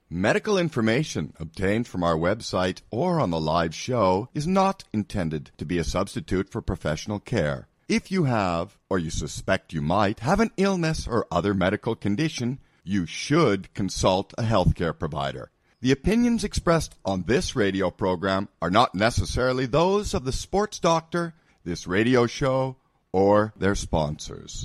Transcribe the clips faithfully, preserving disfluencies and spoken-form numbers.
Medical information obtained from our website or on the live show is not intended to be a substitute for professional care. If you have, or you suspect you might, have an illness or other medical condition, you should consult a healthcare provider. The opinions expressed on this radio program are not necessarily those of the sports doctor, this radio show, or their sponsors.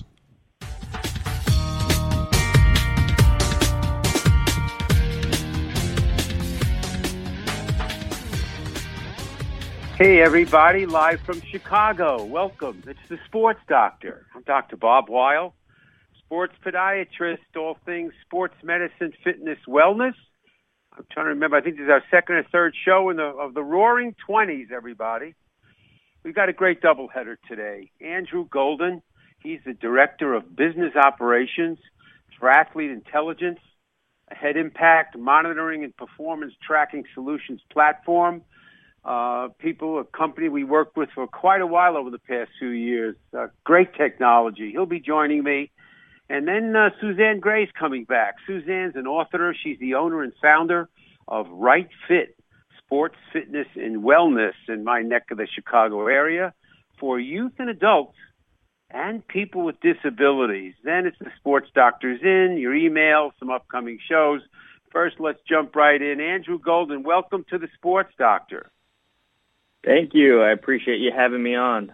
Hey, everybody, live from Chicago. Welcome. It's the Sports Doctor. I'm Doctor Bob Weil, sports podiatrist, all things sports medicine, fitness, wellness. I'm trying to remember. I think this is our second or third show in the, of the Roaring Twenties, everybody. We've got a great doubleheader today. Andrew Golden, he's the Director of Business Operations for Athlete Intelligence, a Head Impact Monitoring and Performance Tracking Solutions platform. Uh, people, a company we worked with for quite a while over the past few years. Uh, great technology. He'll be joining me. And then uh, Suzanne Gray's coming back. Suzanne's an author. She's the owner and founder of Right Fit, Sports, Fitness, and Wellness in my neck of the Chicago area for youth and adults and people with disabilities. Then it's the Sports Doctor's in, your email, some upcoming shows. First, let's jump right in. Andrew Golden, welcome to the Sports Doctor. Thank you. I appreciate you having me on.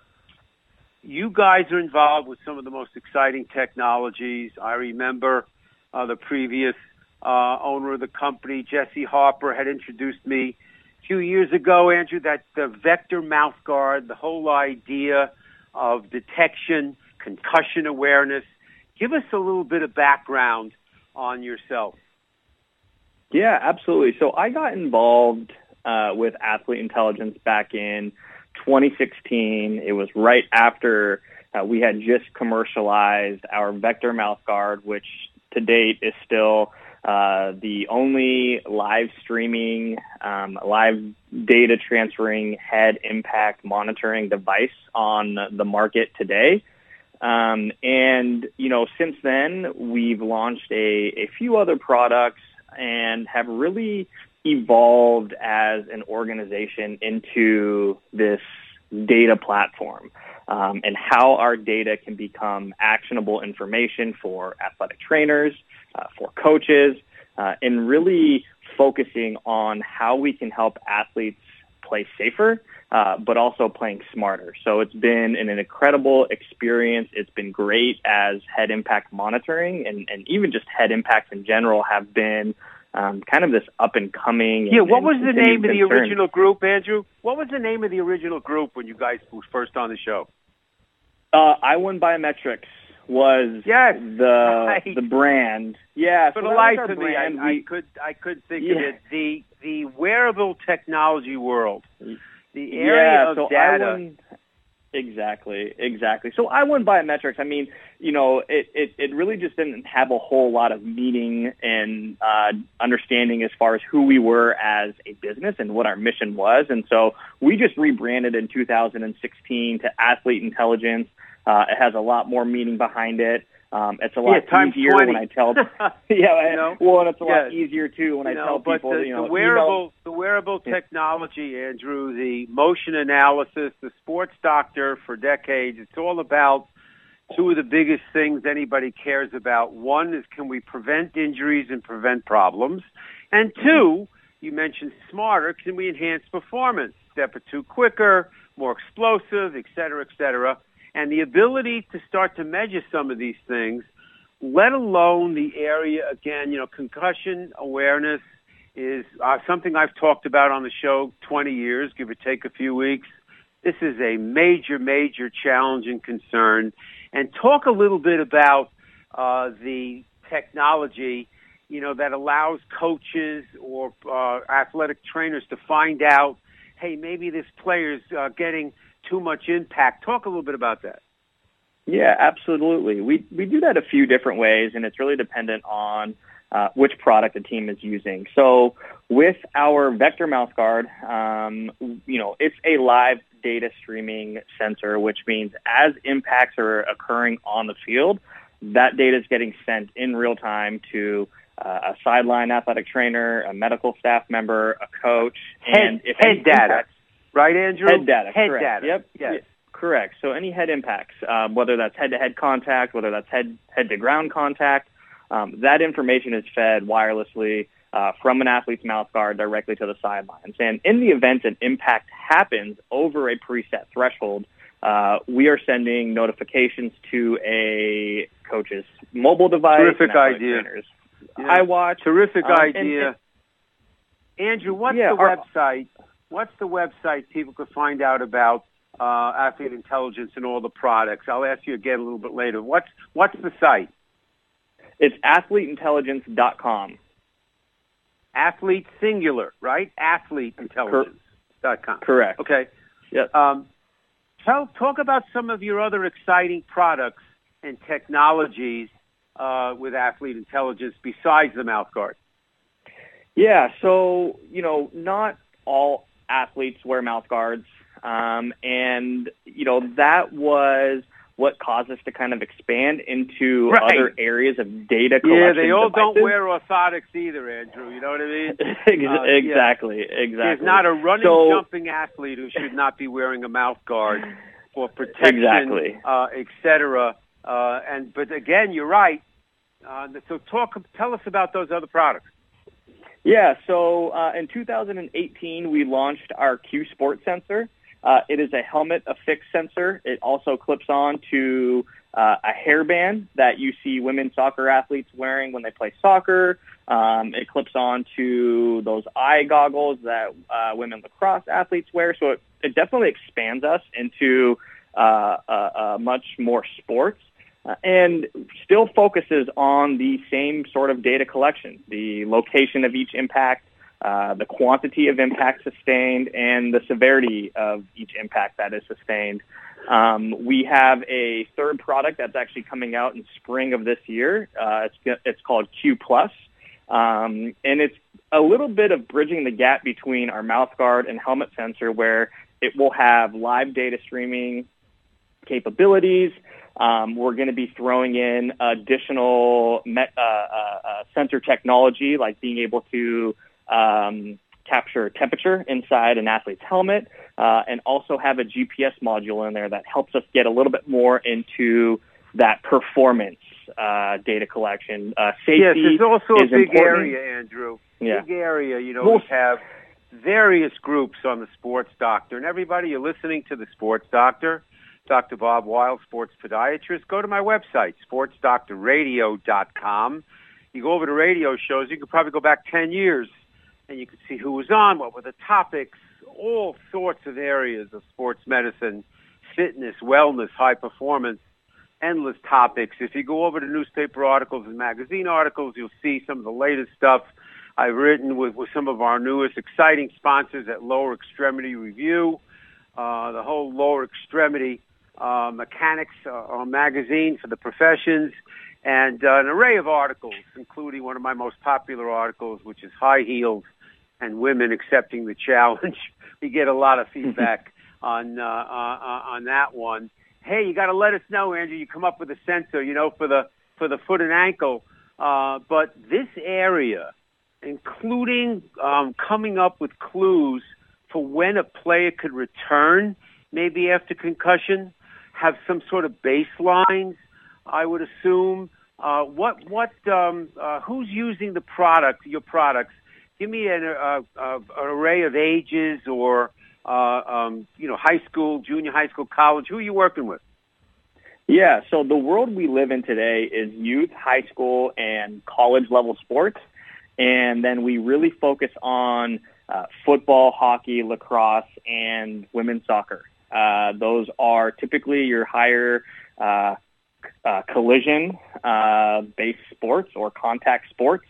You guys are involved with some of the most exciting technologies. I remember uh, the previous uh, owner of the company, Jesse Harper, had introduced me a few years ago, Andrew, that the Vector mouth guard, the whole idea of detection, concussion awareness. Give us a little bit of background on yourself. Yeah, absolutely. So I got involved Uh, with Athlete Intelligence back in twenty sixteen. It was right after uh, we had just commercialized our Vector mouth guard, which to date is still uh, the only live streaming, um, live data transferring head impact monitoring device on the market today. Um, and, you know, since then, we've launched a, a few other products and have really evolved as an organization into this data platform um, and how our data can become actionable information for athletic trainers, uh, for coaches, uh, and really focusing on how we can help athletes play safer, uh, but also playing smarter. So it's been an, an incredible experience. It's been great as head impact monitoring and, and even just head impacts in general have been Um, kind of this up-and-coming. Yeah, and, what was and the name of the concern. original group, Andrew? What was the name of the original group when you guys were first on the show? Uh, I One Biometrics was yes, the right. the brand. Yeah, for so the that life was our of me, I, brand. I We, could I could think yeah. of it. The the wearable technology world, the area yeah, of so data. I One, exactly, exactly. So I One Biometrics, I mean, you know, it, it, it really just didn't have a whole lot of meaning and uh, understanding as far as who we were as a business and what our mission was. And so we just rebranded in two thousand sixteen to Athlete Intelligence. Uh, it has a lot more meaning behind it. Um, it's a lot yeah, easier twenty. when I tell, yeah, you know? well, and it's a yeah. lot easier too when you I know, tell but people, the, you know, the wearable, email, the wearable technology, Andrew, the motion analysis, the Sports Doctor for decades. It's all about two of the biggest things anybody cares about. One is, can we prevent injuries and prevent problems? And two, you mentioned smarter, can we enhance performance? Step or two quicker, more explosive, et cetera, et cetera. And the ability to start to measure some of these things, let alone the area, again, you know, concussion awareness is uh, something I've talked about on the show twenty years, give or take a few weeks. This is a major, major challenge and concern. And talk a little bit about uh, the technology, you know, that allows coaches or uh, athletic trainers to find out, hey, maybe this player's uh, getting too much impact. Talk a little bit about that. Yeah, absolutely. We we do that a few different ways, and it's really dependent on uh, which product the team is using. So with our Vector mouth guard, um, you know, it's a live data streaming sensor, which means as impacts are occurring on the field, that data is getting sent in real time to uh, a sideline athletic trainer, a medical staff member, a coach, and head, if head any data, impacts, right, Andrew? head data, head correct. data. Yep. Yes. Correct. So any head impacts, um, whether that's head-to-head contact, whether that's head head-to-ground contact, um, that information is fed wirelessly uh, from an athlete's mouth guard directly to the sidelines. And in the event an impact happens over a preset threshold, uh, we are sending notifications to a coach's mobile device. Terrific idea. Yeah. iWatch. Terrific um, idea. And, and, Andrew, what's yeah, the our, website? What's the website people could find out about uh, Athlete Intelligence and all the products? I'll ask you again a little bit later. What's what's the site? It's athlete intelligence dot com. Athlete singular, right? athlete intelligence dot com. Correct. Okay. Yep. Um, tell talk about some of your other exciting products and technologies uh, with Athlete Intelligence besides the mouth guard. Yeah. So you know, not all athletes wear mouth guards. Um, and, you know, that was what caused us to kind of expand into right. other areas of data collection. Yeah, they all devices. don't wear orthotics either, Andrew. You know what I mean? uh, exactly, yeah. exactly. There's not a running, so, jumping athlete who should not be wearing a mouth guard for protection, exactly. uh, et cetera. Uh, and, but again, you're right. Uh, so talk, tell us about those other products. Yeah, so uh, in two thousand eighteen, we launched our Q Sport sensor. Uh, it is a helmet affix sensor. It also clips on to uh, a hairband that you see women soccer athletes wearing when they play soccer. Um, it clips on to those eye goggles that uh, women lacrosse athletes wear. So it, it definitely expands us into uh, uh, uh, much more sports. Uh, and still focuses on the same sort of data collection, the location of each impact, uh, the quantity of impact sustained, and the severity of each impact that is sustained. Um, we have a third product that's actually coming out in spring of this year. Uh, it's, it's called Q Plus, um, and it's a little bit of bridging the gap between our mouth guard and helmet sensor, where it will have live data streaming capabilities. Um, we're going to be throwing in additional met, uh, uh, uh, sensor technology, like being able to um, capture temperature inside an athlete's helmet, uh, and also have a G P S module in there that helps us get a little bit more into that performance uh, data collection. Uh, safety yes, it's also a big important. area, Andrew. Yeah. Big area. You know, Well, we have various groups on the Sports Doctor, and everybody, you're listening to the Sports Doctor. Doctor Bob Weil, sports podiatrist. Go to my website, sports doctor radio dot com. You go over to radio shows, you could probably go back ten years, and you could see who was on, what were the topics, all sorts of areas of sports medicine, fitness, wellness, high performance, endless topics. If you go over to newspaper articles and magazine articles, you'll see some of the latest stuff I've written with, with some of our newest exciting sponsors at Lower Extremity Review, uh, the whole lower extremity Uh, mechanics uh, uh, magazine for the professions, and uh, an array of articles, including one of my most popular articles, which is High Heels and Women Accepting the Challenge. We get a lot of feedback on uh, uh, on that one. Hey, you got to let us know, Andrew. You come up with a sensor, you know, for the for the foot and ankle. Uh, but this area, including um, coming up with clues for when a player could return, maybe after concussion, have some sort of baselines, I would assume. Uh, what, what, um, uh, who's using the product, your products? Give me an, uh, uh, an array of ages or, uh, um, you know, high school, junior high school, college. Who are you working with? Yeah, so the world we live in today is youth, high school, and college level sports. And then we really focus on uh, football, hockey, lacrosse, and women's soccer. Uh, those are typically your higher uh, uh, collision uh, based sports or contact sports.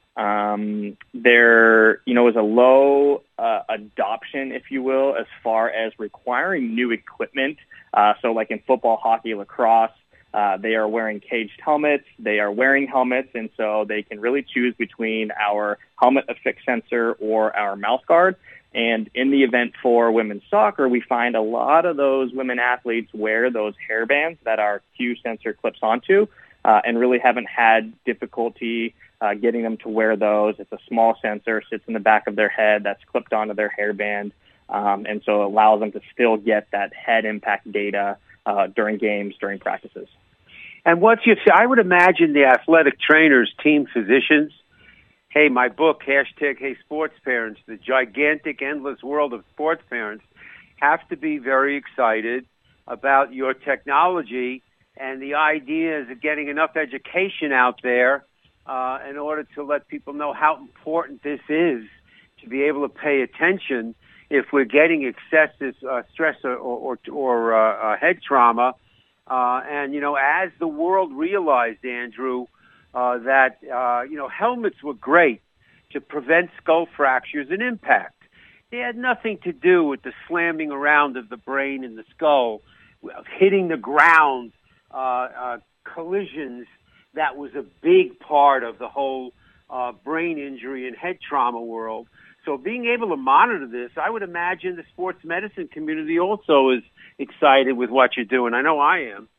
Um, there, you know, is a low uh, adoption, if you will, as far as requiring new equipment. Uh, so like in football, hockey, lacrosse, uh, they are wearing caged helmets. They are wearing helmets, and so they can really choose between our helmet affix sensor or our mouth guard. And in the event for women's soccer, we find a lot of those women athletes wear those hairbands that our Q sensor clips onto. uh, and really haven't had difficulty uh, getting them to wear those. It's a small sensor, sits in the back of their head that's clipped onto their hairband, um, and so it allows them to still get that head impact data uh, during games, during practices. And what's your, I would imagine the athletic trainers, team physicians, hey, my book, hashtag Hey Sports Parents, the gigantic, endless world of sports parents, have to be very excited about your technology and the ideas of getting enough education out there uh, in order to let people know how important this is to be able to pay attention if we're getting excessive uh, stress or, or, or uh, uh, head trauma. Uh, and, you know, as the world realized, Andrew, uh, that, uh, you know, helmets were great to prevent skull fractures and impact. They had nothing to do with the slamming around of the brain and the skull, hitting the ground, uh, uh, collisions. That was a big part of the whole uh, brain injury and head trauma world. So being able to monitor this, I would imagine the sports medicine community also is excited with what you're doing. I know I am.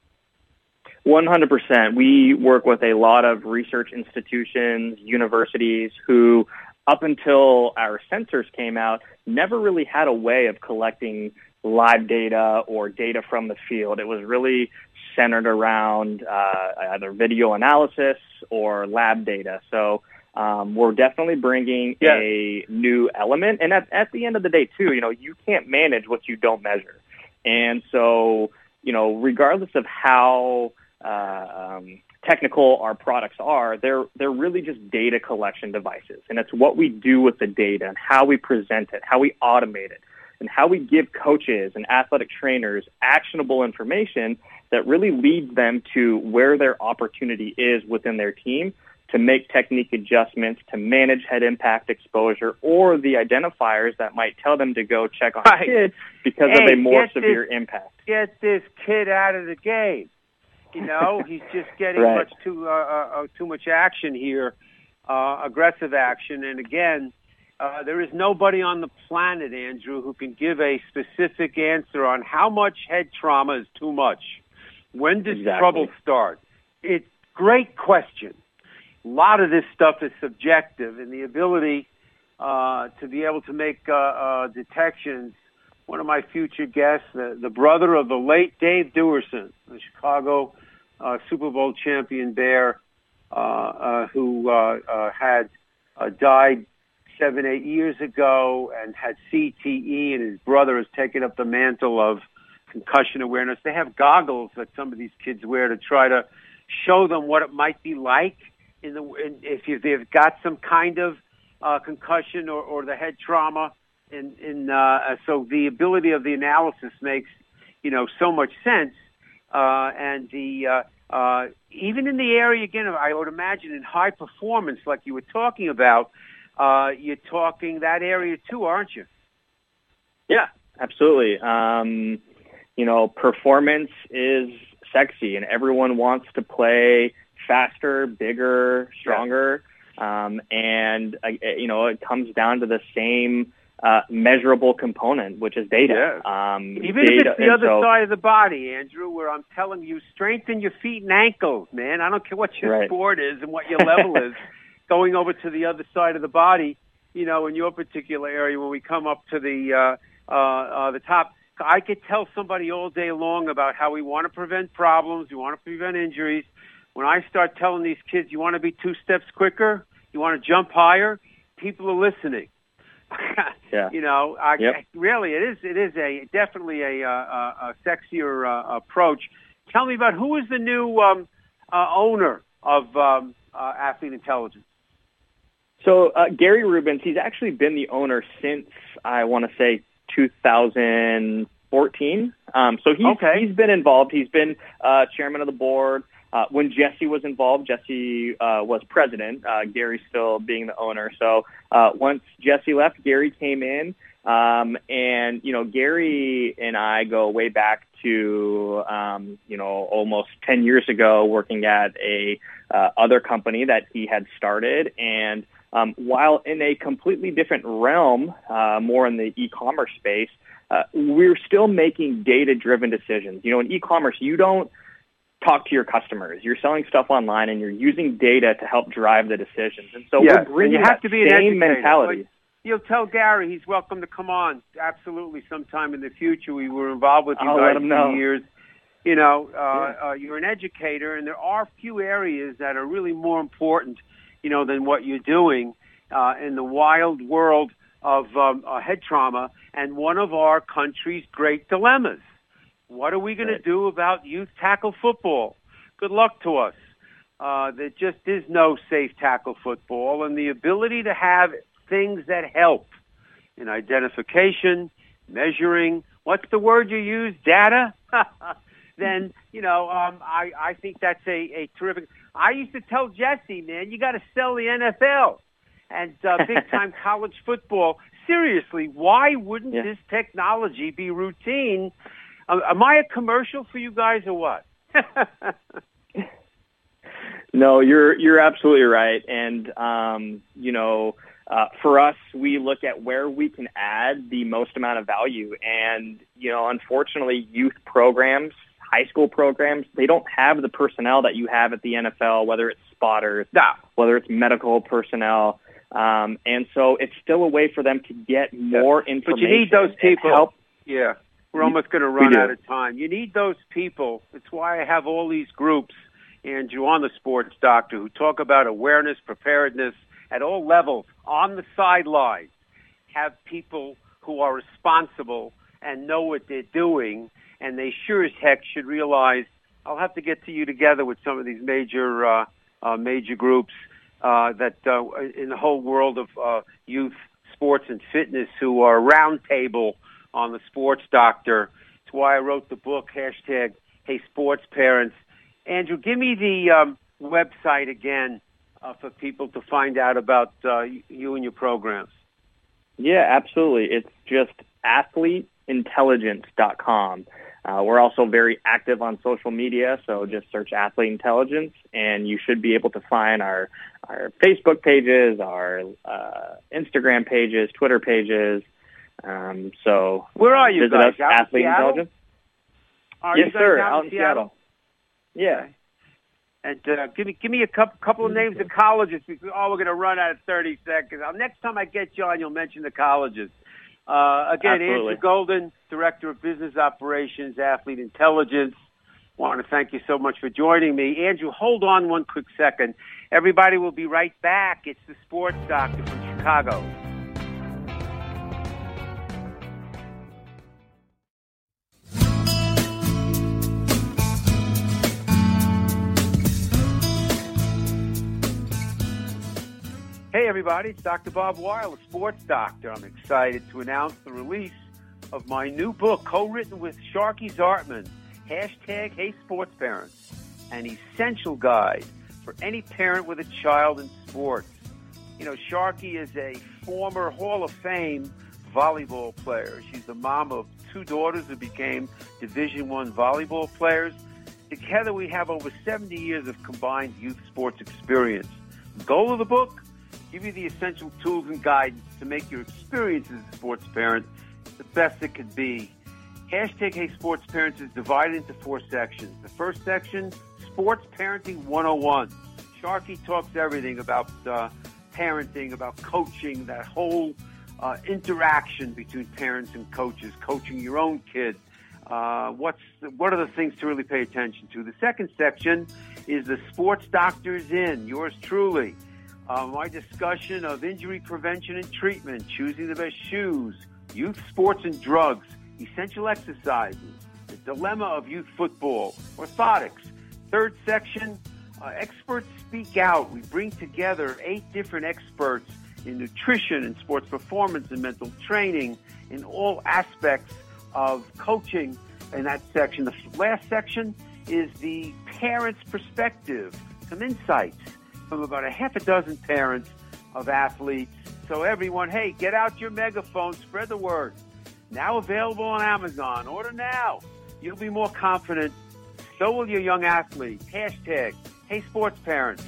one hundred percent. We work with a lot of research institutions, universities who, up until our sensors came out, never really had a way of collecting live data or data from the field. It was really centered around uh, either video analysis or lab data. So um, we're definitely bringing yeah. a new element. And at, at the end of the day, too, you know, you can't manage what you don't measure. And so, you know, regardless of how uh, um, technical our products are, they're they're really just data collection devices. And it's what we do with the data and how we present it, how we automate it, and how we give coaches and athletic trainers actionable information that really leads them to where their opportunity is within their team to make technique adjustments, to manage head impact exposure, or the identifiers that might tell them to go check on right. a kid because hey, of a more severe this, impact. Get this kid out of the game. You know, he's just getting right. much too uh, uh, too much action here, uh, aggressive action. And again, uh, there is nobody on the planet, Andrew, who can give a specific answer on how much head trauma is too much. When does exactly. trouble start? It's great question. A lot of this stuff is subjective, and the ability uh, to be able to make uh, uh, detections. One of my future guests, the, the brother of the late Dave Duerson, the Chicago uh, Super Bowl champion Bear, uh, uh, who uh, uh, had uh, died seven, eight years ago and had C T E, and his brother has taken up the mantle of concussion awareness. They have goggles that some of these kids wear to try to show them what it might be like in the in, if you, they've got some kind of uh, concussion or, or the head trauma. In, in uh, so the ability of the analysis makes, you know, so much sense. Uh, and the uh, uh, even in the area, again, I would imagine in high performance, like you were talking about, uh, you're talking that area too, aren't you? Yeah, absolutely. Um, you know, performance is sexy, and everyone wants to play faster, bigger, stronger. Yeah. Um, and, uh, you know, it comes down to the same Uh, measurable component, which is data. Yeah. Um, Even data, if it's the other so, side of the body, Andrew, where I'm telling you, strengthen your feet and ankles, man. I don't care what your right. sport is and what your level is. Going over to the other side of the body, you know, in your particular area, when we come up to the uh, uh, uh, the top, I could tell somebody all day long about how we want to prevent problems, we want to prevent injuries. When I start telling these kids, you want to be two steps quicker, you want to jump higher, people are listening. yeah. You know, I, yep. really, it is it is a definitely a, a, a sexier uh, approach. Tell me about who is the new um, uh, owner of um, uh, Athlete Intelligence. So uh, Gary Rubens, he's actually been the owner since I want to say two thousand fourteen. Um, so he's okay. he's been involved. He's been uh, chairman of the board. Uh, when Jesse was involved, Jesse uh, was president, uh, Gary still being the owner. So uh, once Jesse left, Gary came in. Um, and, you know, Gary and I go way back to, um, you know, almost ten years ago working at a uh, other company that he had started. And um, while in a completely different realm, uh, more in the e-commerce space, uh, we're still making data-driven decisions. You know, in e-commerce, you don't talk to your customers. You're selling stuff online, and you're using data to help drive the decisions. And so yes, we're bringing and you have that to be an same educator. mentality. Like, you know, tell Gary he's welcome to come on. Absolutely, sometime in the future. We were involved with you I'll guys let him know. for years. You know, uh, yeah. uh, you're an educator, and there are few areas that are really more important, you know, than what you're doing uh, in the wild world of um, uh, head trauma and one of our country's great dilemmas. What are we going Right. to do about youth tackle football? Good luck to us. Uh, there just is no safe tackle football, and the ability to have things that help in identification, measuring, what's the word you use, data? Then, you know, um, I, I think that's a, a terrific... I used to tell Jesse, man, you got to sell the N F L and uh, big-time college football. Seriously, why wouldn't yeah. this technology be routine? Uh, am I a commercial for you guys or what? No, you're you're absolutely right. And, um, you know, uh, for us, we look at where we can add the most amount of value. And, you know, unfortunately, youth programs, high school programs, they don't have the personnel that you have at the N F L, whether it's spotters, no. whether it's medical personnel. Um, and so it's still a way for them to get more yeah. information. But you need those people. Help. Yeah, we're almost going to run do. out of time. You need those people. It's why I have all these groups, Andrew, on the Sports Doctor, who talk about awareness, preparedness at all levels, on the sidelines. Have people who are responsible and know what they're doing, and they sure as heck should realize, I'll have to get to you together with some of these major uh, uh, major groups uh, that uh, in the whole world of uh, youth sports and fitness who are roundtable on the Sports Doctor. It's why I wrote the book, hashtag Hey Sports Parents. Andrew, give me the um, website again uh, for people to find out about uh, you and your programs. Yeah, absolutely. It's just athlete intelligence dot com. Uh, we're also very active on social media, so just search Athlete Intelligence, and you should be able to find our our Facebook pages, our uh, Instagram pages, Twitter pages. Um, so where are you visit guys? us, Out Athlete in Seattle? Intelligence. Are yes, you guys sir. Out, out in in Seattle? Seattle. Yeah. And uh, give me give me a couple couple of names of colleges. Because, oh, we're going to run out of thirty seconds. Uh, next time I get you on, you'll mention the colleges. Uh, again, Absolutely. Andrew Golden, Director of Business Operations, Athlete Intelligence. Want to thank you so much for joining me. Andrew, hold on one quick second. Everybody will be right back. It's the Sports Doctor from Chicago. Hey, everybody, it's Doctor Bob Weil, the Sports Doctor. I'm excited to announce the release of my new book, co-written with Sharky Zartman, hashtag Hey Sports Parents, an essential guide for any parent with a child in sports. You know, Sharky is a former Hall of Fame volleyball player. She's the mom of two daughters who became Division One volleyball players. Together, we have over seventy years of combined youth sports experience. The goal of the book? Give you the essential tools and guidance to make your experience as a sports parent the best it could be. Hashtag Hey Sports Parents is divided into four sections. The first section, Sports Parenting one oh one. Sharky talks everything about uh, parenting, about coaching, that whole uh, interaction between parents and coaches, coaching your own kid. Uh, what's the, what are the things to really pay attention to? The second section is the Sports Doctor's In, yours truly. Uh, my discussion of injury prevention and treatment, choosing the best shoes, youth sports and drugs, essential exercises, the dilemma of youth football, orthotics. Third section, uh, experts speak out. We bring together eight different experts in nutrition and sports performance and mental training in all aspects of coaching in that section. The last section is the parent's perspective, some insights from about a half a dozen parents of athletes. So everyone, hey, get out your megaphone, spread the word. Now available on Amazon. Order now. You'll be more confident. So will your young athlete. Hashtag Hey Sports Parents.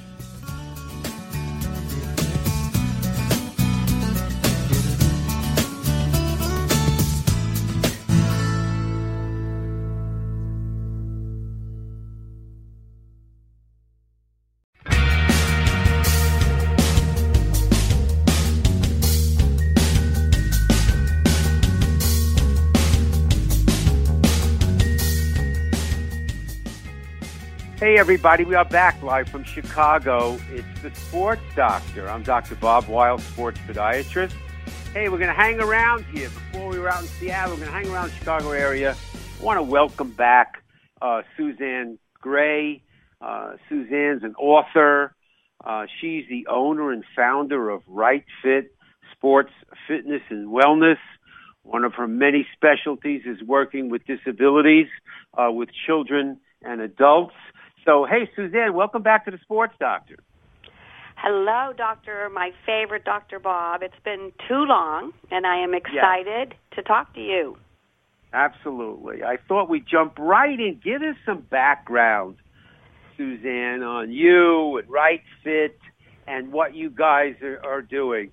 Hey, everybody. We are back live from Chicago. It's the Sports Doctor. I'm Doctor Bob Weil, sports podiatrist. Hey, we're going to hang around here. Before we were out in Seattle, we're going to hang around the Chicago area. I want to welcome back uh, Suzanne Gray. Uh, Suzanne's an author. Uh, she's the owner and founder of Right Fit Sports, Fitness, and Wellness. One of her many specialties is working with disabilities, uh, with children and adults. So, hey, Suzanne, welcome back to the Sports Doctor. Hello, Doctor, my favorite Doctor Bob. It's been too long, and I am excited yes. to talk to you. Absolutely. I thought we'd jump right in. Give us some background, Suzanne, on you and Right Fit and what you guys are, are doing.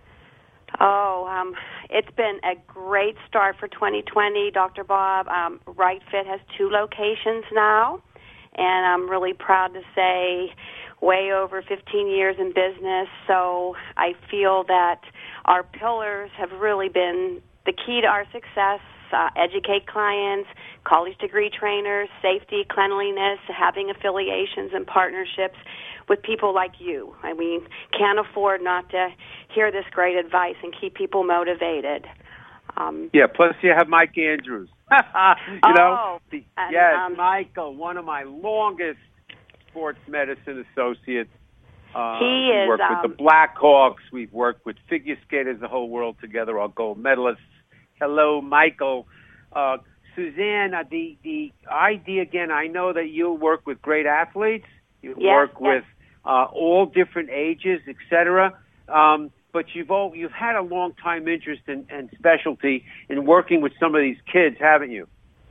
Oh, um, it's been a great start for twenty twenty, Doctor Bob. Um, Right Fit has two locations now, and I'm really proud to say way over fifteen years in business. So I feel that our pillars have really been the key to our success. Uh, educate clients, college degree trainers, safety, cleanliness, having affiliations and partnerships with people like you. I mean, can't afford not to hear this great advice and keep people motivated. Um, yeah, plus you have Mike Andrews. you oh, know, the, and, yes, um, Michael, one of my longest sports medicine associates. Uh, he we is. worked Um, with the Blackhawks. We've worked with figure skaters the whole world together, our gold medalists. Hello, Michael. Uh, Suzanne, uh, the, the idea, again, I know that you work with great athletes. You yes, work yes. with uh, all different ages, et cetera. Um, but you've all, you've had a long time interest in, and specialty in working with some of these kids, haven't you?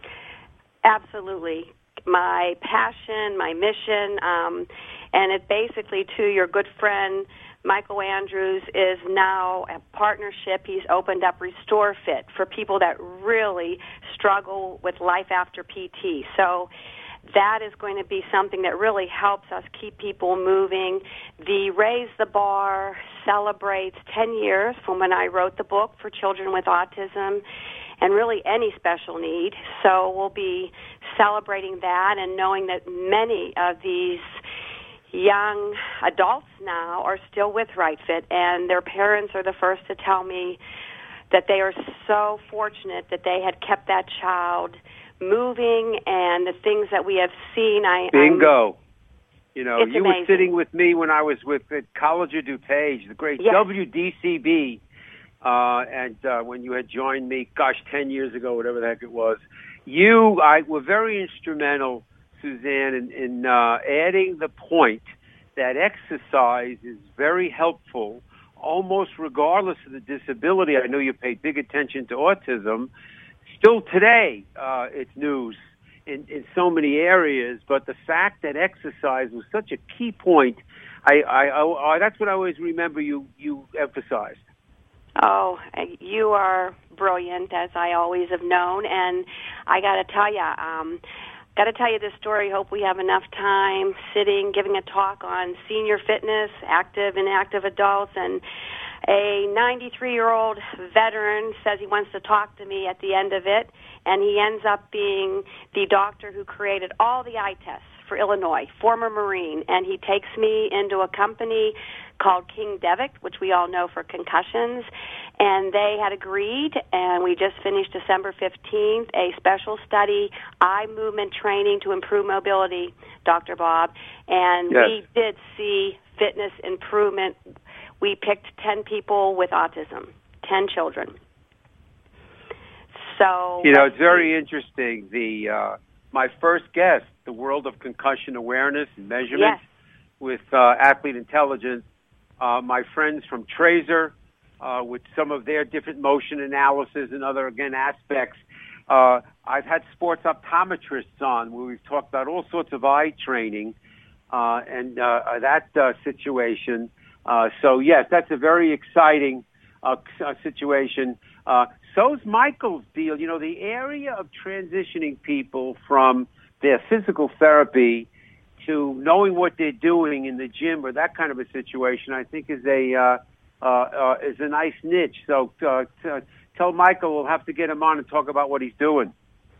Absolutely. My passion, my mission, um, and it basically, to your good friend, Michael Andrews, is now a partnership. He's opened up Restore Fit for people that really struggle with life after P T. So that is going to be something that really helps us keep people moving. The Raise the Bar celebrates ten years from when I wrote the book for children with autism and really any special need. So we'll be celebrating that and knowing that many of these young adults now are still with Right Fit, and their parents are the first to tell me that they are so fortunate that they had kept that child moving, and the things that we have seen. I Bingo. I'm, you know, you amazing. were sitting with me when I was with the College of DuPage, the great yes. W D C B, uh, and uh, when you had joined me, gosh, ten years ago, whatever the heck it was. You I, were very instrumental, Suzanne, in, in uh, adding the point that exercise is very helpful, almost regardless of the disability. I know you pay big attention to autism. Still today, uh, it's news in, in so many areas, but the fact that exercise was such a key point, I, I, I, I that's what I always remember you, you emphasized. Oh, you are brilliant, as I always have known, and I got to tell you, um, got to tell you this story. Hope we have enough time sitting, giving a talk on senior fitness, active and inactive adults, and a ninety-three-year-old veteran says he wants to talk to me at the end of it, and he ends up being the doctor who created all the eye tests for Illinois, former Marine, and he takes me into a company called King Devic, which we all know for concussions, and they had agreed, and we just finished December fifteenth, a special study, eye movement training to improve mobility, Doctor Bob, and yes. we did see fitness improvement. We picked ten people with autism, ten children. So, you know, it's very interesting. The uh, my first guest, the world of concussion awareness and measurement yes. with uh, Athlete Intelligence. Uh, my friends from Trazer, uh, with some of their different motion analysis and other, again, aspects. Uh, I've had sports optometrists on where we've talked about all sorts of eye training uh, and uh, that uh, situation. Uh, so, yes, that's a very exciting uh, situation. Uh, so's Michael's deal. You know, the area of transitioning people from their physical therapy to knowing what they're doing in the gym or that kind of a situation, I think is a uh, uh, uh, is a nice niche. So uh, t- tell Michael we'll have to get him on and talk about what he's doing.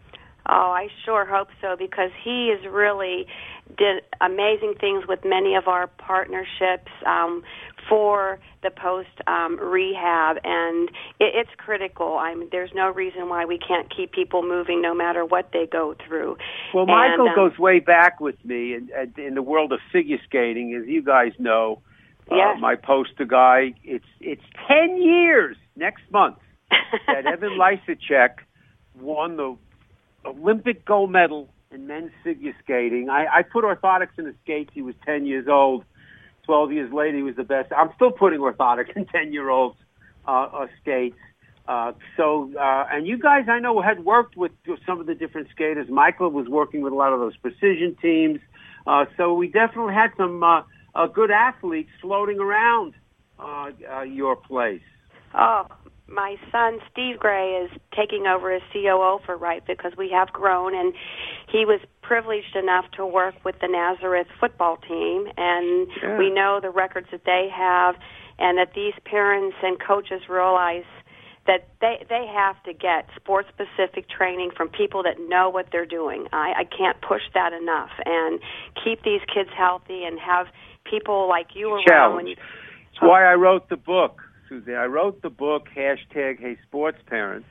Oh, I sure hope so, because he is really did amazing things with many of our partnerships um, for the post um, rehab, and it, it's critical. I mean, there's no reason why we can't keep people moving, no matter what they go through. Well, and, Michael um, goes way back with me in, in the world of figure skating, as you guys know. Yes. Uh, my poster guy. It's it's ten years next month that Evan Lysacek won the Olympic gold medal in men's figure skating. I, I put orthotics in his skates. He was ten years old. Twelve years later, he was the best. I'm still putting orthotics in ten-year-olds' uh, uh, skates. Uh, so, uh, and you guys, I know, had worked with some of the different skaters. Michael was working with a lot of those precision teams. Uh, so we definitely had some uh, uh, good athletes floating around uh, uh, your place. Oh, my son Steve Gray is taking over as C O O for Wright, because we have grown, and he was privileged enough to work with the Nazareth football team, and yeah. we know the records that they have, and that these parents and coaches realize that they they have to get sports specific training from people that know what they're doing. I, I can't push that enough, and keep these kids healthy and have people like you around. Challenge. When you, That's why I wrote the book, Suzanne. I wrote the book, hashtag Hey Sports Parents,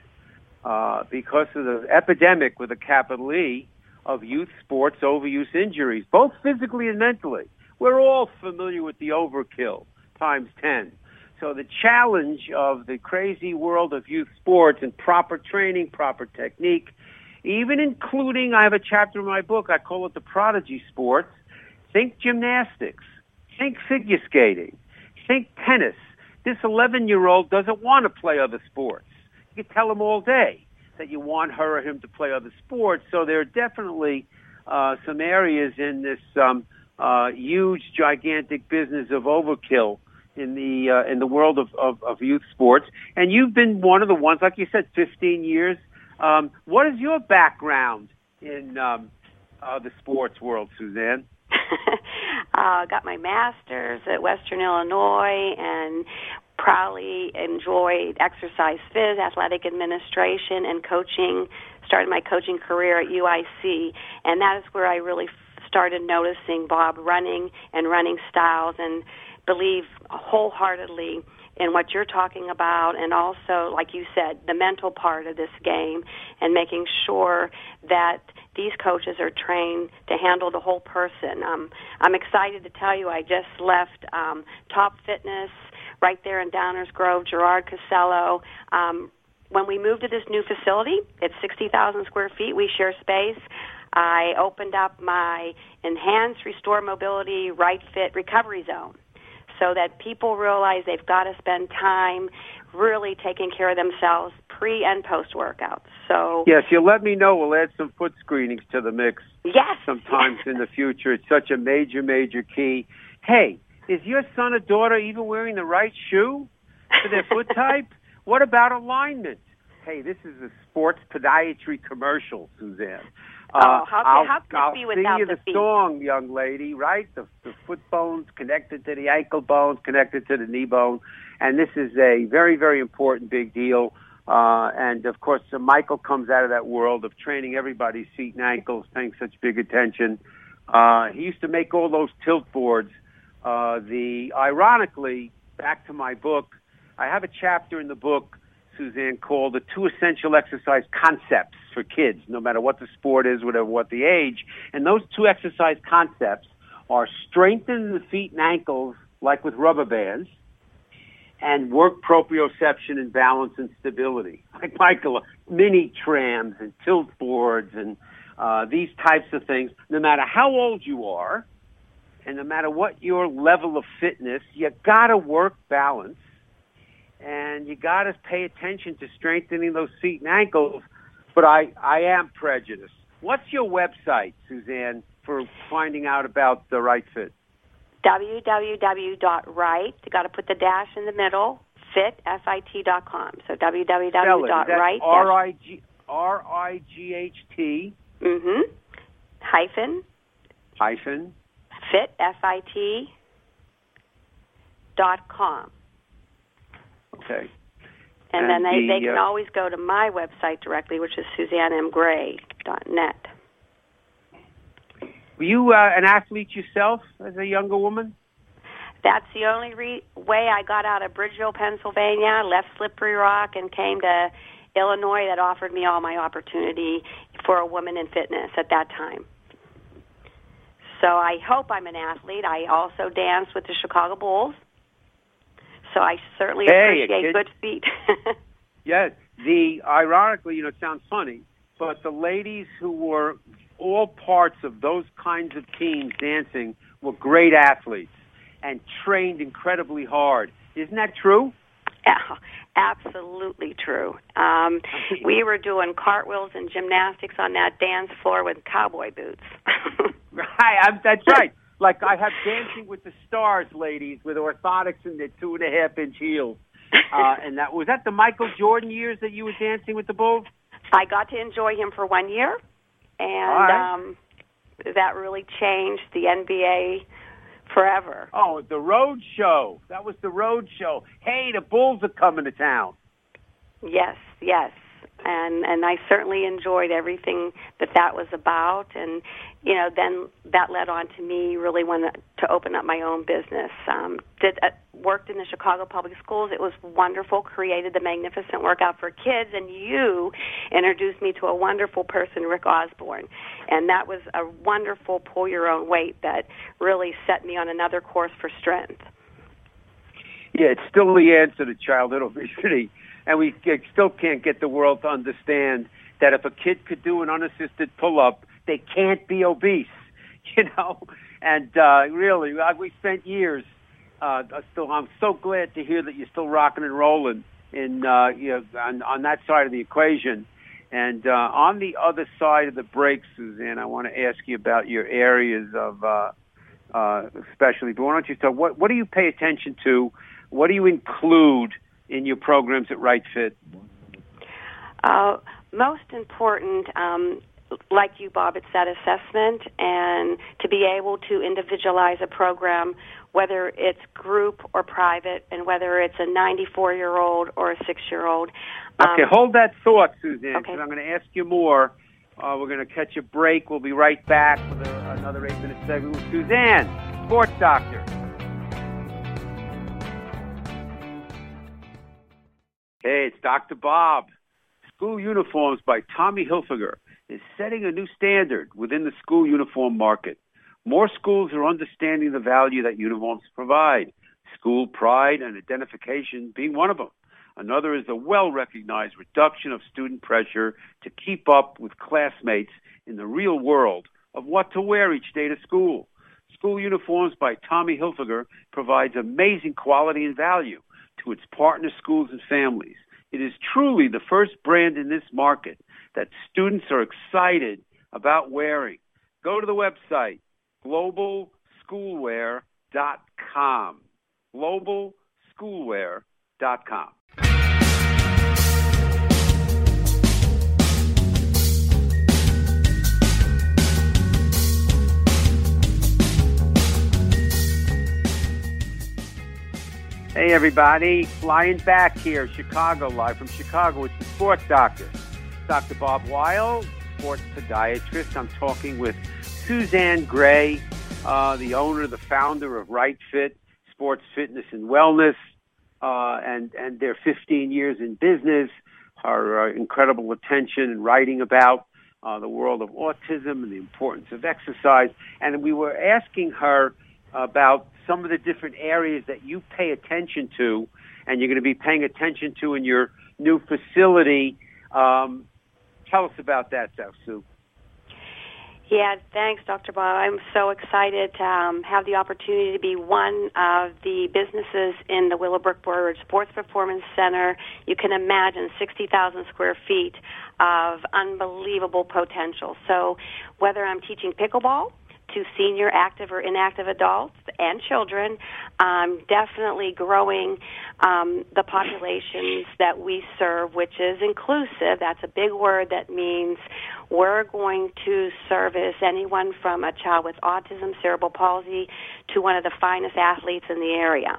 uh, because of the epidemic with a capital E of youth sports overuse injuries, both physically and mentally. We're all familiar with the overkill times ten. So the challenge of the crazy world of youth sports and proper training, proper technique, even including, I have a chapter in my book, I call it the prodigy sports. Think gymnastics, think figure skating, think tennis. This eleven-year-old doesn't want to play other sports. You can tell him all day that you want her or him to play other sports. So there are definitely uh, some areas in this um, uh, huge, gigantic business of overkill in the uh, in the world of, of, of youth sports. And you've been one of the ones, like you said, fifteen years. Um, what is your background in um, uh, the sports world, Suzanne? I uh, got my master's at Western Illinois and proudly enjoyed exercise phys, athletic administration, and coaching. Started my coaching career at U I C, and that is where I really started noticing Bob running and running styles, and believe wholeheartedly in what you're talking about, and also, like you said, the mental part of this game, and making sure that these coaches are trained to handle the whole person. Um, I'm excited to tell you I just left um, Top Fitness right there in Downers Grove, Gerard Casello. Um, when we moved to this new facility, it's sixty thousand square feet. We share space. I opened up my Enhanced Restore Mobility Right Fit Recovery Zone, so that people realize they've got to spend time really taking care of themselves pre and post workouts. So yes, you let me know. We'll add some foot screenings to the mix. Yes, sometimes in the future. It's such a major, major key. Hey, is your son or daughter even wearing the right shoe for their foot type? What about alignment? Hey, this is a sports podiatry commercial, Suzanne. Uh, oh, how, I'll, how can I'll it be sing without you the the feet? song, young lady, right? The, the foot bones connected to the ankle bones, connected to the knee bone. And this is a very, very important big deal. Uh, and, of course, uh, Michael comes out of that world of training everybody's feet and ankles, paying such big attention. Uh, he used to make all those tilt boards. Uh, the ironically, back to my book, I have a chapter in the book, Suzanne, called The Two Essential Exercise Concepts for Kids, no matter what the sport is, whatever, what the age. And those two exercise concepts are strengthen the feet and ankles, like with rubber bands, and work proprioception and balance and stability. Like Michael, mini trams and tilt boards and uh, these types of things. No matter how old you are, and no matter what your level of fitness, you got to work balance. And you got to pay attention to strengthening those feet and ankles. But I, I am prejudiced. What's your website, Suzanne, for finding out about the Right Fit? w w w dot right, you got to put the dash in the middle, fit, F I T dot com. So w w w dot right. R I G R I G H T. Mm-hmm. Hyphen. Hyphen. Fit, F I T, dot com. Okay. And, and then they, the, they can uh, always go to my website directly, which is Suzanne M. Gray dot net. Were you uh, an athlete yourself as a younger woman? That's the only re- way I got out of Bridgeville, Pennsylvania, left Slippery Rock, and came to Illinois. That offered me all my opportunity for a woman in fitness at that time. So I hope I'm an athlete. I also danced with the Chicago Bulls. So I certainly hey, appreciate good feet. Yes. The, ironically, you know, it sounds funny, but the ladies who were all parts of those kinds of teams dancing were great athletes and trained incredibly hard. Isn't that true? Yeah, absolutely true. Um, we were doing cartwheels and gymnastics on that dance floor with cowboy boots. Right, I'm, that's right. Like I have Dancing with the Stars ladies with orthotics in their two and a half inch heels. Uh, and that was that the Michael Jordan years that you were dancing with the Bulls? I got to enjoy him for one year, and right. um, that really changed the N B A forever. Oh, the Road Show. That was the Road Show. Hey, the Bulls are coming to town. Yes, yes. And and I certainly enjoyed everything that that was about. And, you know, then that led on to me really wanting to open up my own business. Um, did uh, worked in the Chicago Public Schools. It was wonderful, created the Magnificent Workout for Kids, and you introduced me to a wonderful person, Rick Osborne. And that was a wonderful pull-your-own-weight that really set me on another course for strength. Yeah, it's still the answer to childhood obesity. And we still can't get the world to understand that if a kid could do an unassisted pull-up, they can't be obese, you know. And uh, really, we spent years. Uh, still, I'm so glad to hear that you're still rocking and rolling in uh, you know, on, on that side of the equation. And uh, on the other side of the break, Suzanne, I want to ask you about your areas of uh, uh, especially. But why don't you start? What what do you pay attention to? What do you include in your programs at Right Fit? Uh, most important, um, like you, Bob, it's that assessment and to be able to individualize a program, whether it's group or private, and whether it's a ninety-four-year-old or a six-year-old. Um, okay, hold that thought, Suzanne, because okay. I'm going to ask you more. Uh, we're going to catch a break. We'll be right back with a, another eight-minute segment with Suzanne, sports doctor. Hey, it's Doctor Bob. School Uniforms by Tommy Hilfiger is setting a new standard within the school uniform market. More schools are understanding the value that uniforms provide, school pride and identification being one of them. Another is the well-recognized reduction of student pressure to keep up with classmates in the real world of what to wear each day to school. School Uniforms by Tommy Hilfiger provides amazing quality and value to its partner schools and families. It is truly the first brand in this market that students are excited about wearing. Go to the website, global schoolwear dot com. global schoolwear dot com. Hey, everybody. Flying back here, Chicago, live from Chicago. It's the Sports Doctor. Doctor Bob Weil, sports podiatrist. I'm talking with Suzanne Gray, uh, the owner, the founder of Right Fit, Sports Fitness and Wellness, uh, and, and their fifteen years in business, her uh, incredible attention and writing about uh, the world of autism and the importance of exercise. And we were asking her about some of the different areas that you pay attention to and you're going to be paying attention to in your new facility. Um, tell us about that, Sue. Yeah, thanks, Doctor Bob. I'm so excited to um, have the opportunity to be one of the businesses in the Willowbrook Burridge Sports Performance Center. You can imagine sixty thousand square feet of unbelievable potential. So whether I'm teaching pickleball to senior active or inactive adults and children, um, definitely growing um, the populations that we serve, which is inclusive. That's a big word that means we're going to service anyone from a child with autism, cerebral palsy, to one of the finest athletes in the area.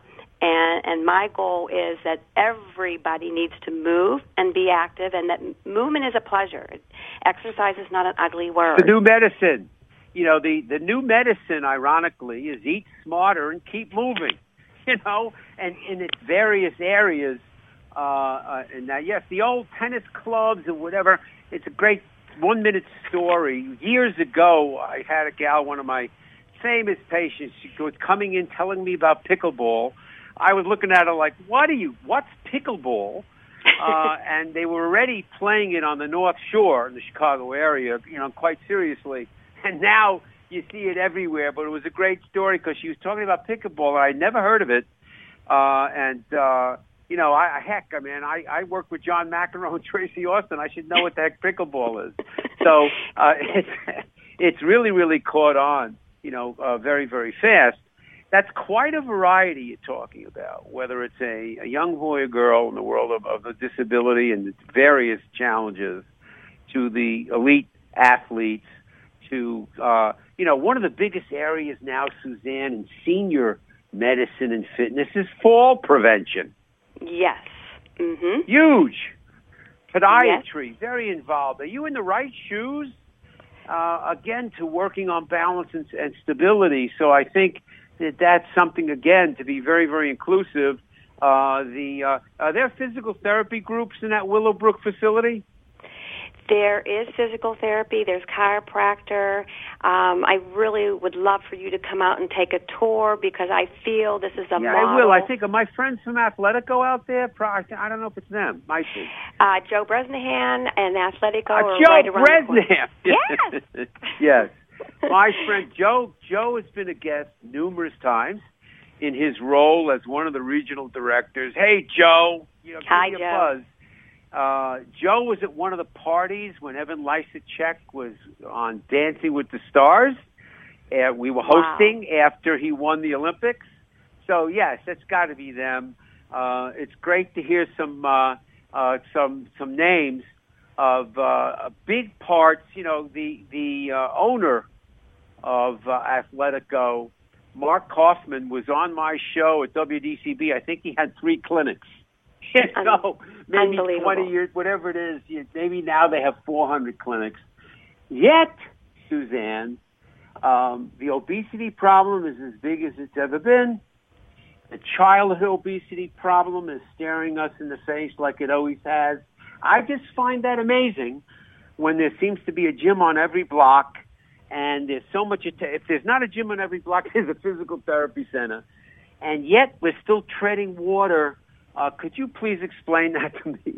And, and my goal is that everybody needs to move and be active, and that movement is a pleasure. Exercise is not an ugly word. The new medicine. You know, the, the new medicine, ironically, is eat smarter and keep moving, you know, and in its various areas. Uh, uh, and now, yes, the old tennis clubs and whatever, it's a great one-minute story. Years ago, I had a gal, one of my famous patients, she was coming in telling me about pickleball. I was looking at her like, what are you, what's pickleball? uh, and they were already playing it on the North Shore in the Chicago area, you know, quite seriously. And now you see it everywhere, but it was a great story because she was talking about pickleball, and I'd never heard of it. Uh, and, uh, you know, I, heck, I mean, I, I work with John McEnroe and Tracy Austin. I should know what the heck pickleball is. So uh, it's, it's really, really caught on, you know, uh, very, very fast. That's quite a variety you're talking about, whether it's a, a young boy or girl in the world of, of the disability and its various challenges, to the elite athletes, to, uh, you know, one of the biggest areas now, Suzanne, in senior medicine and fitness is fall prevention. Yes. Mm-hmm. Huge. Podiatry, yes. Very involved. Are you in the right shoes? Uh, again, to working on balance and, and stability. So I think that that's something, again, to be very, very inclusive. Uh, the uh, are there physical therapy groups in that Willowbrook facility? There is physical therapy. There's chiropractor. Um, I really would love for you to come out and take a tour because I feel this is a yeah, model. I will. I think, are my friends from Athletico out there? I don't know if it's them. Might be. Uh, Joe Bresnahan and Athletico uh, are Joe right around Bresnahan. the corner. Yes. Yes. My friend Joe, Joe has been a guest numerous times in his role as one of the regional directors. Hey, Joe. You know, give Hi, me a Joe. buzz. Uh, Joe was at one of the parties when Evan Lysacek was on Dancing with the Stars. Uh, we were hosting wow. after he won the Olympics. So, yes, it's got to be them. Uh, it's great to hear some uh, uh, some some names of uh, big parts. You know, the, the uh, owner of uh, Athletico, Mark Kaufman, was on my show at W D C B. I think he had three clinics. You know, maybe twenty years, whatever it is, maybe now they have four hundred clinics. Yet, Suzanne, um, the obesity problem is as big as it's ever been. The childhood obesity problem is staring us in the face like it always has. I just find that amazing when there seems to be a gym on every block, and there's so much, if there's not a gym on every block, there's a physical therapy center. And yet, we're still treading water. Uh, could you please explain that to me?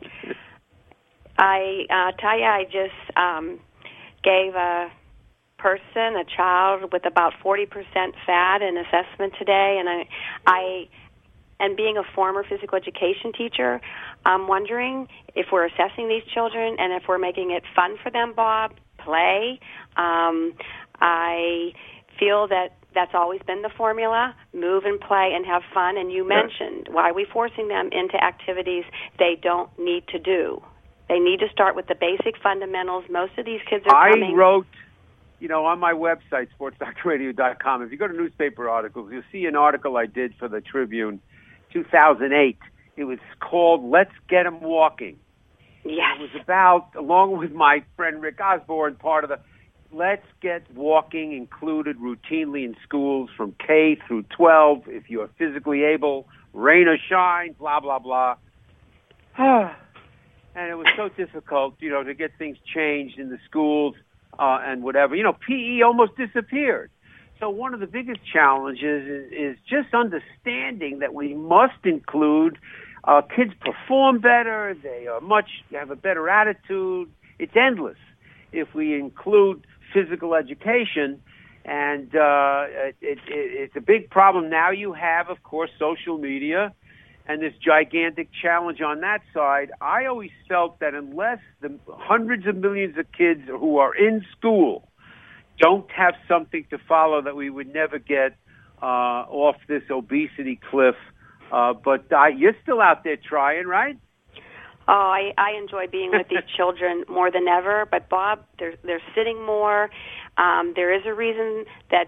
I uh, tell you, I just um, gave a person, a child with about forty percent fat, an assessment today, and I, I, and being a former physical education teacher, I'm wondering if we're assessing these children and if we're making it fun for them, Bob, play. Um, I feel that that's always been the formula, move and play and have fun. And you mentioned, why are we forcing them into activities they don't need to do? They need to start with the basic fundamentals. Most of these kids are I coming. I wrote, you know, on my website, sports doctor radio dot com, if you go to newspaper articles, you'll see an article I did for the Tribune, two thousand eight. It was called Let's Get 'Em Walking. Yes. It was about, along with my friend Rick Osborne, part of the Let's Get Walking included routinely in schools from K through twelve, if you are physically able, rain or shine, blah, blah, blah. And it was so difficult, you know, to get things changed in the schools uh, and whatever. You know, P E almost disappeared. So one of the biggest challenges is, is just understanding that we must include uh, kids perform better, they are much, have a better attitude. It's endless if we include physical education, and uh, it, it, it's a big problem. Now you have, of course, social media and this gigantic challenge on that side. I always felt that unless the hundreds of millions of kids who are in school don't have something to follow, that we would never get uh, off this obesity cliff. Uh, but uh, you're still out there trying, right? Oh, I, I enjoy being with these children more than ever. But, Bob, they're, they're sitting more. Um, there is a reason that these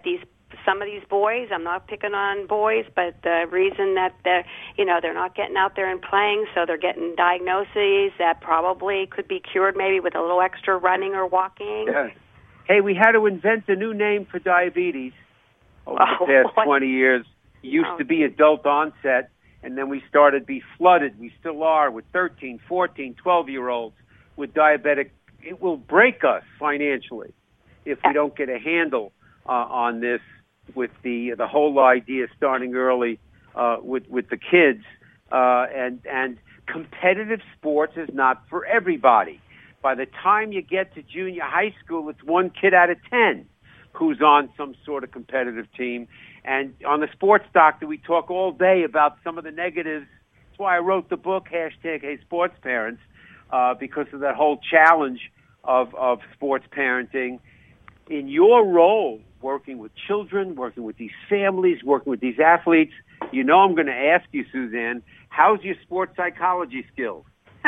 some of these boys, I'm not picking on boys, but the reason that they're, you know, they're not getting out there and playing, so they're getting diagnoses that probably could be cured maybe with a little extra running or walking. Yeah. Hey, we had to invent a new name for diabetes over Oh, the past what? twenty years. It used Oh. to be adult onset, and then we started to be flooded. We still are with thirteen, fourteen, twelve-year-olds with diabetic. It will break us financially if we don't get a handle uh, on this with the the whole idea starting early uh, with, with the kids. Uh, and, and competitive sports is not for everybody. By the time you get to junior high school, it's one kid out of ten who's on some sort of competitive team. And on the Sports Doctor, we talk all day about some of the negatives. That's why I wrote the book, hashtag Hey Sports Parents, uh, because of that whole challenge of, of sports parenting. In your role, working with children, working with these families, working with these athletes, you know I'm going to ask you, Suzanne, how's your sports psychology skills?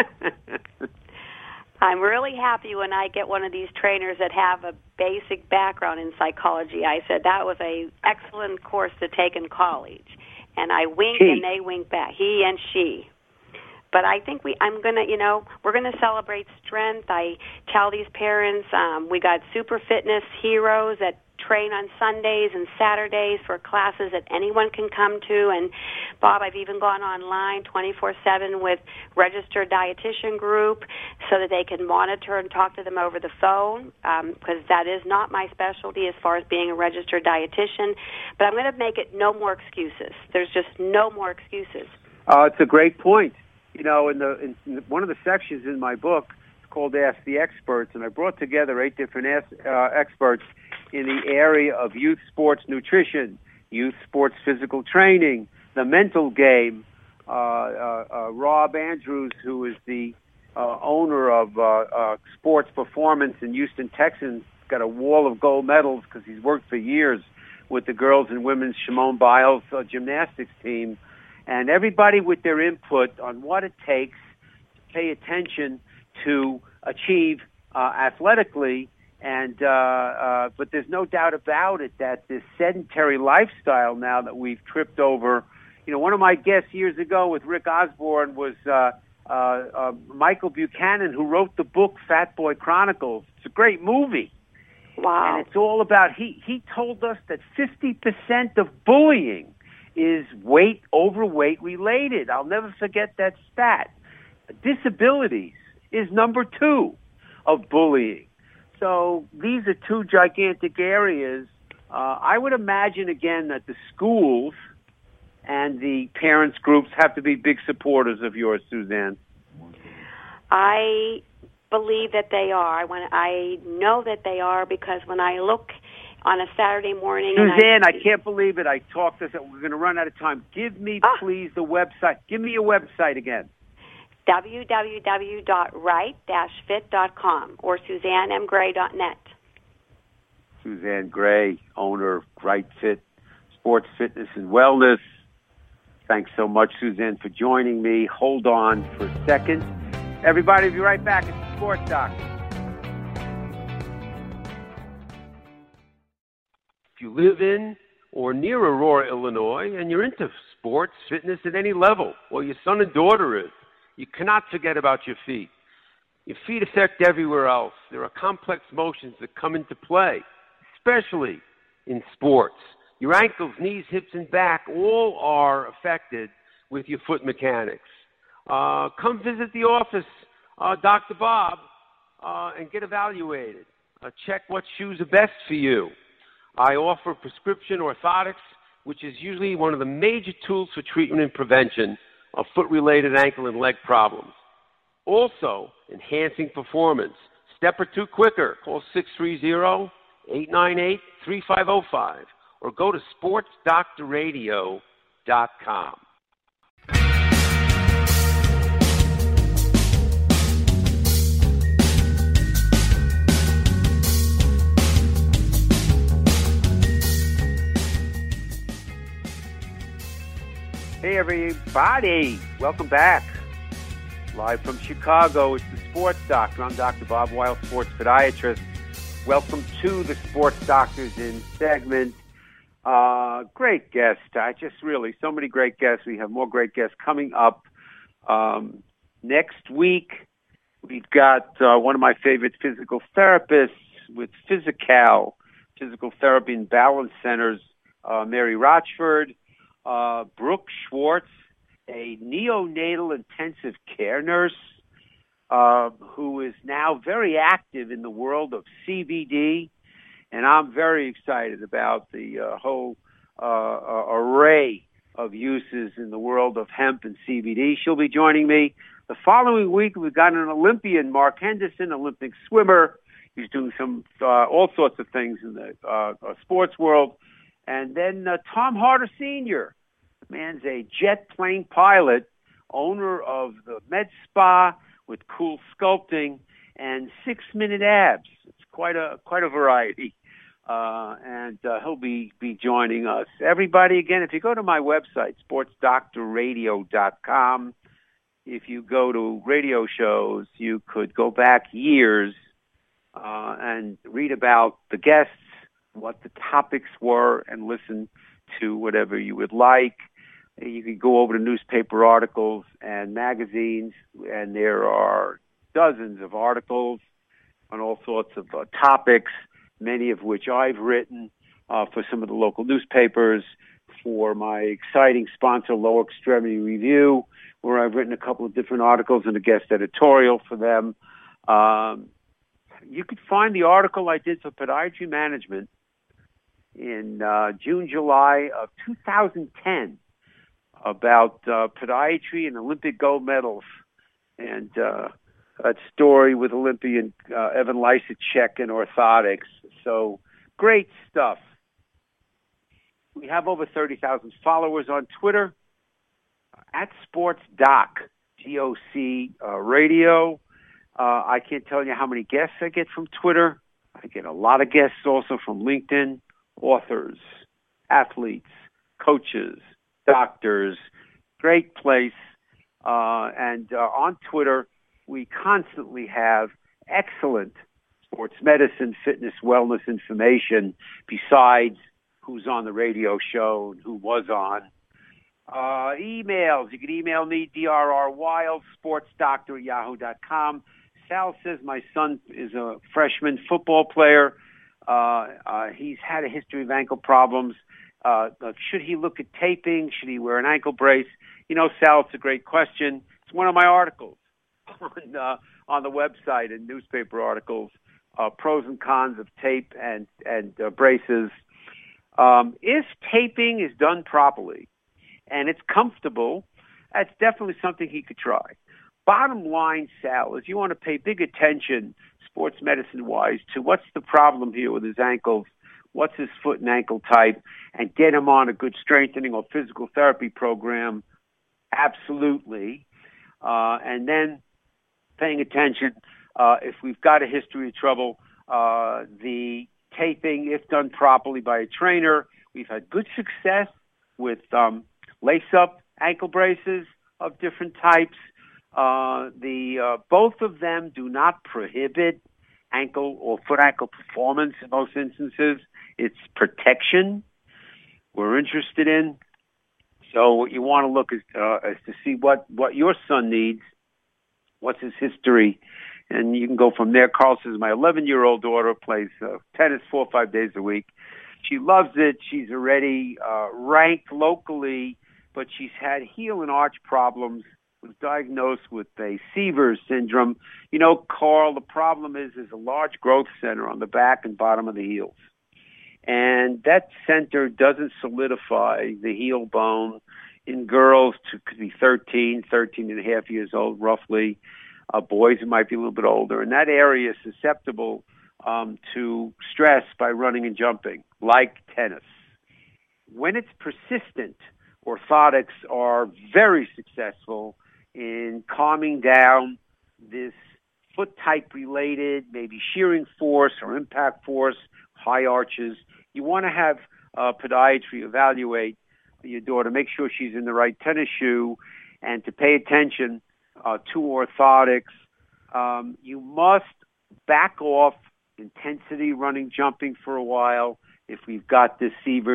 I'm really happy when I get one of these trainers that have a basic background in psychology. I said that was a excellent course to take in college. And I wink He. and they wink back. He and she. But I think we, I'm going to, you know, we're going to celebrate strength. I tell these parents um, we got super fitness heroes that train on Sundays and Saturdays for classes that anyone can come to. And, Bob, I've even gone online twenty-four seven with registered dietitian group so that they can monitor and talk to them over the phone, because um, that is not my specialty as far as being a registered dietitian. But I'm going to make it no more excuses. There's just no more excuses. Uh, it's a great point. You know, in the in one of the sections in my book, it's called Ask the Experts, and I brought together eight different ask, uh, experts in the area of youth sports nutrition, youth sports physical training, the mental game. Uh, uh, uh, Rob Andrews, who is the uh, owner of uh, uh, Sports Performance in Houston, Texas, got a wall of gold medals because he's worked for years with the girls and women's Simone Biles uh, gymnastics team. And everybody with their input on what it takes to pay attention to achieve uh, athletically. And uh, uh, but there's no doubt about it that this sedentary lifestyle now that we've tripped over. You know, one of my guests years ago with Rick Osborne was uh, uh, uh, Michael Buchanan, who wrote the book Fat Boy Chronicles. It's a great movie. Wow. And it's all about, he, he told us that fifty percent of bullying is weight, overweight related. I'll never forget that stat. Disabilities is number two of bullying. So these are two gigantic areas. Uh, I would imagine, again, that the schools and the parents groups have to be big supporters of yours, Suzanne. I believe that they are. I, want, I know that they are because when I look on a Saturday morning... Suzanne, I, I can't believe it. I talked this. We're going to run out of time. Give me, ah. please, the website. Give me your website again. w w w dot right dash fit dot com or suzanne m gray dot net. Suzanne Gray, owner of Right Fit Sports Fitness and Wellness. Thanks so much, Suzanne, for joining me. Hold on for a second. Everybody, we'll be right back at the Sports Doctor. If you live in or near Aurora, Illinois, and you're into sports, fitness at any level, or your son and daughter is, you cannot forget about your feet. Your feet affect everywhere else. There are complex motions that come into play, especially in sports. Your ankles, knees, hips, and back all are affected with your foot mechanics. Uh, come visit the office, uh, Doctor Bob, uh, and get evaluated. Uh, check what shoes are best for you. I offer prescription orthotics, which is usually one of the major tools for treatment and prevention of foot-related ankle and leg problems. Also, enhancing performance. Step or two quicker. Call six three zero, eight nine eight, three five zero five or go to sports doctor radio dot com. Hey, everybody. Welcome back. Live from Chicago, it's the Sports Doctor. I'm Doctor Bob Weil, sports podiatrist. Welcome to the Sports Doctors in segment. Uh, great guest. I just really, so many great guests. We have more great guests coming up. Um, next week, we've got uh, one of my favorite physical therapists with Physical, Physical Therapy and Balance Centers, uh, Mary Rochford, uh, Brooke Schwartz, a neonatal intensive care nurse, uh, who is now very active in the world of C B D. And I'm very excited about the uh, whole uh, uh, array of uses in the world of hemp and C B D. She'll be joining me. The following week, we've got an Olympian, Mark Henderson, Olympic swimmer. He's doing some uh, all sorts of things in the uh, uh, sports world. And then uh, Tom Harder Senior The man's a jet plane pilot, owner of the Med Spa with Cool Sculpting and six-minute abs. It's quite a quite a variety. Uh, and uh, he'll be, be joining us. Everybody, again, if you go to my website, sports doctor radio dot com, if you go to radio shows, you could go back years uh, and read about the guests, what the topics were, and listen to whatever you would like. You could go over to newspaper articles and magazines, and there are dozens of articles on all sorts of uh, topics, many of which I've written uh, for some of the local newspapers, for my exciting sponsor, Lower Extremity Review, where I've written a couple of different articles and a guest editorial for them. Um, you could find the article I did for Podiatry Management in uh, June, July of two thousand ten about uh, podiatry and Olympic gold medals. And uh, that story with Olympian uh, Evan Lysacek and orthotics. So great stuff. We have over thirty thousand followers on Twitter, at SportsDoc, D O C uh, Radio. Uh, I can't tell you how many guests I get from Twitter. I get a lot of guests also from LinkedIn, authors, athletes, coaches, doctors. Great place. Uh, and uh, on Twitter, we constantly have excellent sports medicine, fitness, wellness information besides who's on the radio show and who was on. Uh, emails. You can email me, D R R Wild, sportsdoctor at yahoo dot com. Sal says my son is a freshman football player. Uh, uh, he's had a history of ankle problems. Uh, should he look at taping? Should he wear an ankle brace? You know, Sal, it's a great question. It's one of my articles on, uh, on the website and newspaper articles, uh, pros and cons of tape and, and uh, braces. Um, if taping is done properly and it's comfortable, that's definitely something he could try. Bottom line, Sal, is you want to pay big attention, sports medicine-wise, to what's the problem here with his ankles, what's his foot and ankle type, and get him on a good strengthening or physical therapy program, absolutely. Uh, and then paying attention, uh, if we've got a history of trouble, uh, the taping, if done properly by a trainer, we've had good success with um, lace-up ankle braces of different types. Uh, the uh, both of them do not prohibit ankle or foot ankle performance in most instances. It's protection we're interested in. So what you want to look is, uh, is to see what, what your son needs, what's his history, and you can go from there. Carl says, my eleven-year-old daughter plays uh, tennis four or five days a week. She loves it. She's already uh, ranked locally, but she's had heel and arch problems. Was diagnosed with a Sever's syndrome. You know, Carl, the problem is there's a large growth center on the back and bottom of the heels. And that center doesn't solidify the heel bone in girls to could be thirteen, thirteen and a half years old, roughly. Uh, boys, it might be a little bit older. And that area is susceptible um, to stress by running and jumping, like tennis. When it's persistent, orthotics are very successful in calming down this foot type related, maybe shearing force or impact force, high arches. You want to have uh, podiatry evaluate your daughter, make sure she's in the right tennis shoe, and to pay attention uh, to orthotics. Um, you must back off intensity running, jumping for a while. If we've got deceivers,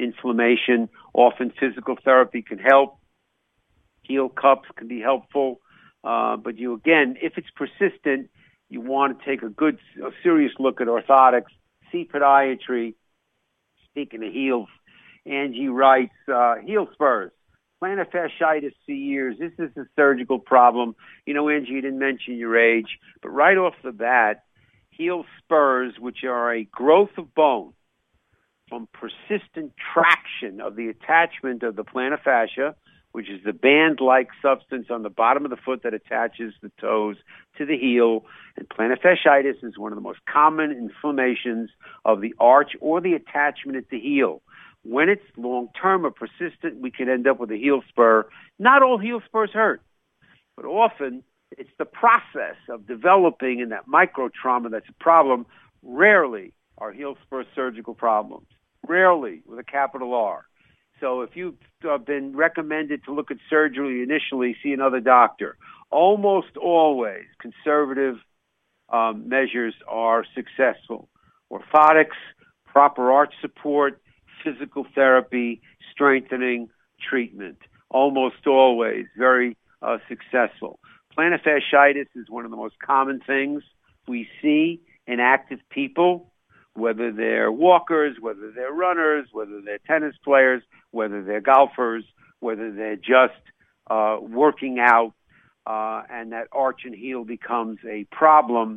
inflammation. Often physical therapy can help. Heel cups can be helpful. Uh, but you, again, if it's persistent, you want to take a good, a serious look at orthotics, see podiatry. Speaking of heels, Angie writes, uh, heel spurs, plantar fasciitis for years. This is a surgical problem. You know, Angie, you didn't mention your age, but right off the bat, heel spurs, which are a growth of bone from persistent traction of the attachment of the plantar fascia, which is the band-like substance on the bottom of the foot that attaches the toes to the heel. And plantar fasciitis is one of the most common inflammations of the arch or the attachment at the heel. When it's long-term or persistent, we can end up with a heel spur. Not all heel spurs hurt, but often it's the process of developing in that micro-trauma that's a problem. Rarely are heel spur surgical problems. Rarely with a capital R. So if you've uh, been recommended to look at surgery initially, see another doctor. Almost always, conservative um, measures are successful. Orthotics, proper arch support, physical therapy, strengthening, treatment. Almost always very uh, successful. Plantar fasciitis is one of the most common things we see in active people, whether they're walkers, whether they're runners, whether they're tennis players, whether they're golfers, whether they're just uh, working out, uh, and that arch and heel becomes a problem.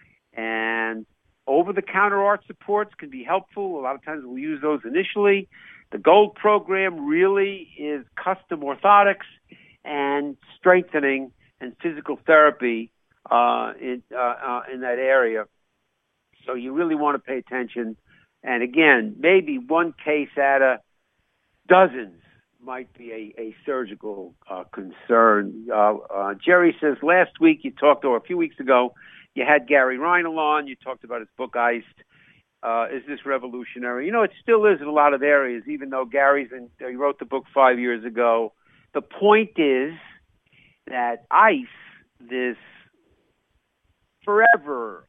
And over-the-counter arch supports can be helpful. A lot of times we'll use those initially. The GOLD program really is custom orthotics and strengthening and physical therapy uh, in, uh, uh, in that area. So you really want to pay attention. And again, maybe one case out of dozens might be a, a surgical uh, concern. Uh, uh, Jerry says, last week you talked, or a few weeks ago, you had Gary Reinl on. You talked about his book, Iced. Uh, is this revolutionary? You know, it still is in a lot of areas, even though Gary's in, he wrote the book five years ago. The point is that Ice, this forever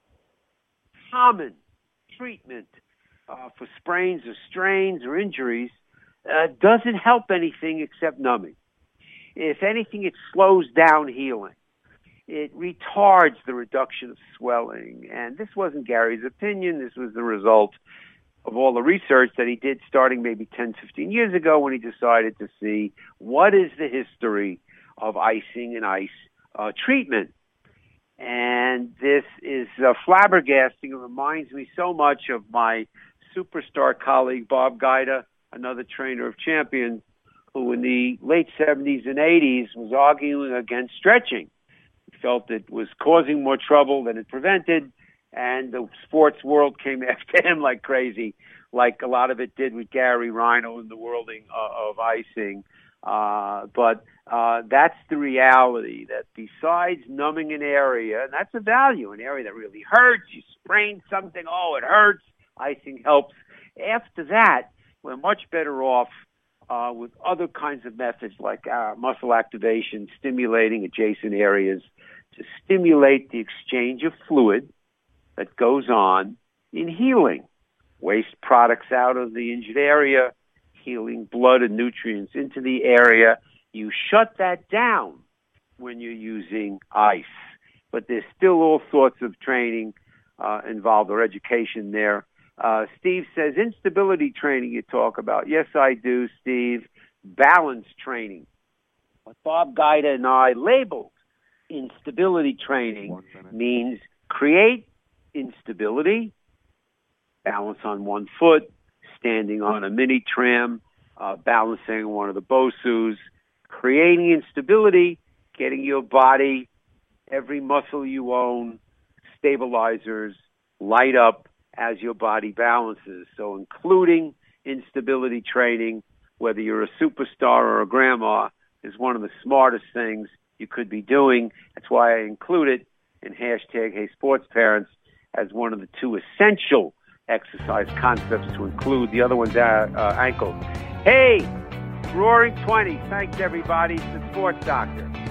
common treatment uh, for sprains or strains or injuries, uh, doesn't help anything except numbing. If anything, it slows down healing. It retards the reduction of swelling. And this wasn't Gary's opinion. This was the result of all the research that he did starting maybe ten, fifteen years ago when he decided to see what is the history of icing and ice uh, treatment. And this is uh, flabbergasting. It reminds me so much of my superstar colleague, Bob Guida, another trainer of champions, who in the late seventies and eighties was arguing against stretching. He felt it was causing more trouble than it prevented, and the sports world came after him like crazy, like a lot of it did with Gary Reinl in the worlding uh, of icing. Uh, but uh, that's the reality, that besides numbing an area, and that's a value, an area that really hurts, you sprain something, oh, it hurts, icing helps. After that, we're much better off uh, with other kinds of methods like uh, muscle activation, stimulating adjacent areas to stimulate the exchange of fluid that goes on in healing. Waste products out of the injured area, healing blood and nutrients into the area. You shut that down when you're using ice. But there's still all sorts of training uh, involved or education there. Uh, Steve says, instability training you talk about. Yes, I do, Steve. Balance training. What Bob Guida and I labeled instability training means create instability, balance on one foot, standing on a mini tram, uh, balancing one of the Bosus, creating instability, getting your body, every muscle you own, stabilizers, light up as your body balances. So including instability training, whether you're a superstar or a grandma, is one of the smartest things you could be doing. That's why I include it in hashtag Hey Sports Parents as one of the two essential exercise concepts to include. The other one's uh, uh, ankle. Hey, Roaring twenty. Thanks, everybody. It's the Sports Doctor.